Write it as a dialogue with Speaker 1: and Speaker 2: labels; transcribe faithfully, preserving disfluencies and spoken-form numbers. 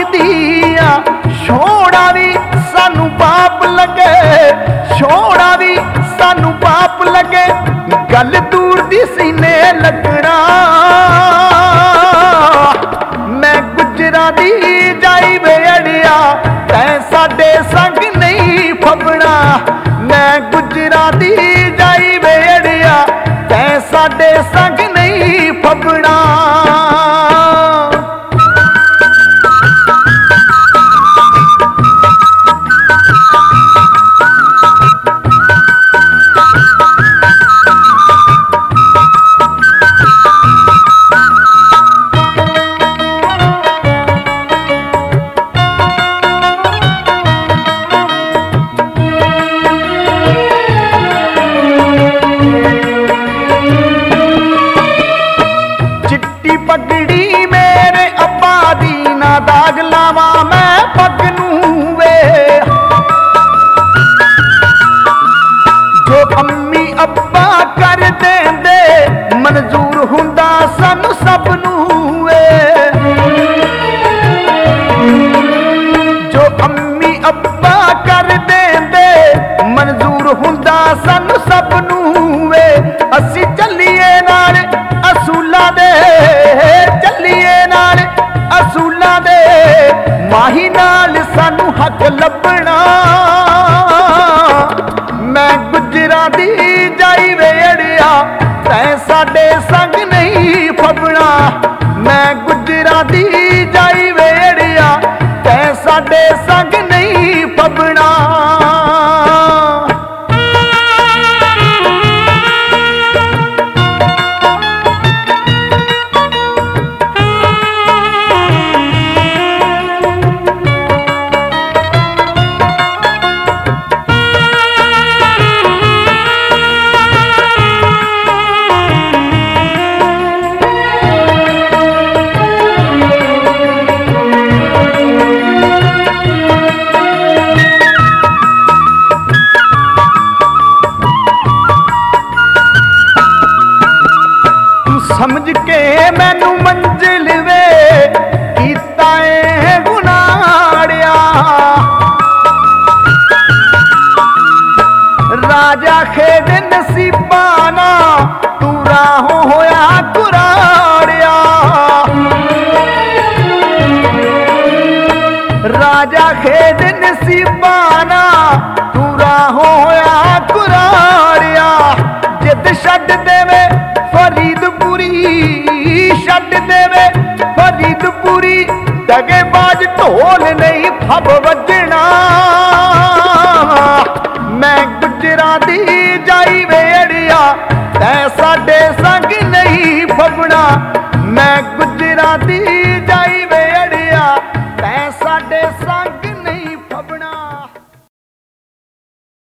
Speaker 1: लगदी आ छोड़ा भी सानू पाप लगे, छोड़ा भी सानू पाप लगे, गल दूर दी सीने लगना। मैं गुजरा दी जाई वेड़िया तै साडे संग नहीं फबना। मैं गुजरा दी जाई वेड़िया तै साडे संग नहीं फबना। पगड़ी मेरे अब्बा दी ना दाग लावा मैं पग नूं वे। जो अम्मी अब्बा कर देंदे मंजूर हुंदा सानू सब नूं वे। जो अम्मी अब्बा कर देंदे मंजूर हुंदा सानू सब नूं वे। असी चलिए नाल असूला दे, चलिए नाल असूला दे, माही नाल सानू हक लभना। मैं गुजरा दी जाई वेड़िया तै साडे संग नहीं फबना। मैं गुजरा दी जाई वेड़िया तै साडे संग नहीं फबना। समझ के मैनू मंजिल वे कीता ए गुनाड़िया। राजा खेद नसीबाना तू राहों होया कुराड़िया। राजा खेद नसीबाना तू राहों होया कुराड़िया। जिद छड्ड देवे फरीदपुरी, छड्ड देवे फरीदपुरी, दगेबाज ढोल नहीं फब वजना। मैं गुजरा दी जाई वेड़िया तै साडे संग नहीं फबना। मैं गुजरा दी